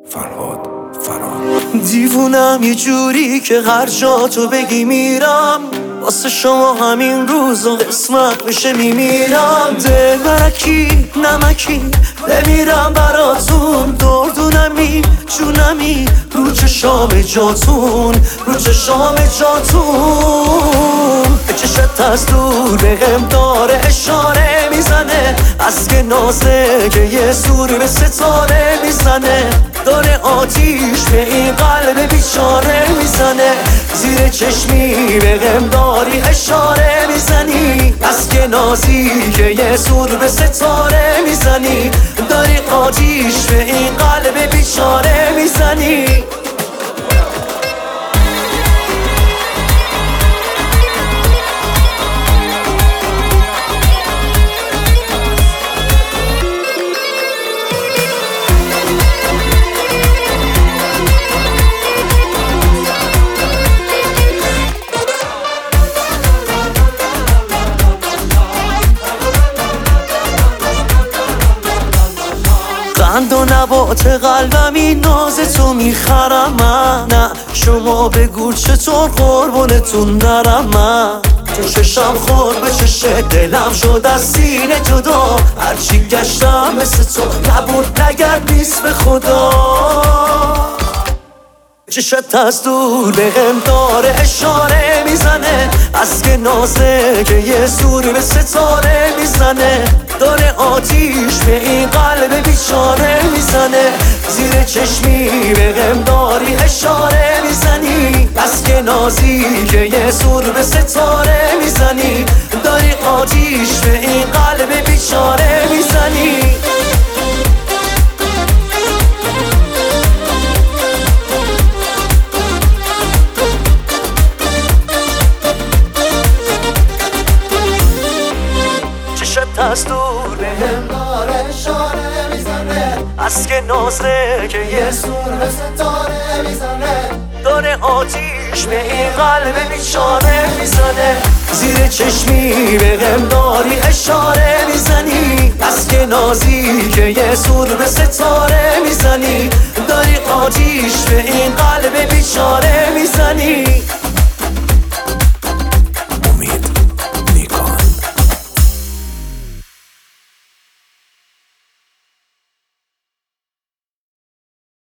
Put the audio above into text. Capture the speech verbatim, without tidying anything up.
فرهاد فرهاد. دیوونم یه جوری که هر جا تو بگی میرم، واسه شما همین روزا قسمت بشه میمیرم. دل برکی نمکی بمیرم براتون، دردونمی جونمی رو چشام جاتون، رو چشام جاتون. به چشت از دور بهم داره اشاره میزنه، از که نازه که یه سور به ستاره میزنه، داره آتیش به این قلب بیچاره میزنه. زیر چشمی بهم داری اشاره میزنی، از که نازی که یه سور به ستاره میزنی، داری آتیش به این قلب بیچاره میزنی. قند و نبات قلبم این ناز تو میخرم من، نه شما بگو چطور قربونتون نرم من. تو چشم خور به چش دلم شد از سینه جدا، هرچی گشتم مثل تو نبود نگرد نیست به خدا. چشت از دور بهم داره اشاره میزنه، از که نازه که یه سور به ستاره میزنه، داره آتیش به این قلب بیچاره میزنه. زیر چشمی بهم داری اشاره میزنی، از که نازی که یه سور به ستاره میزنی، داری آتیش به این قلب بیچاره میزنی. از دور بهم داره اشاره میزنه، از که نازه که یه سور به ستاره میزنه، داره آتیش به این قلب بیچاره میزنه. زیر چشمی بهم داری اشاره میزنی، از که نازی که یه سور به ستاره میزنی، داری آتیش به این قلب بیچاره میزنی.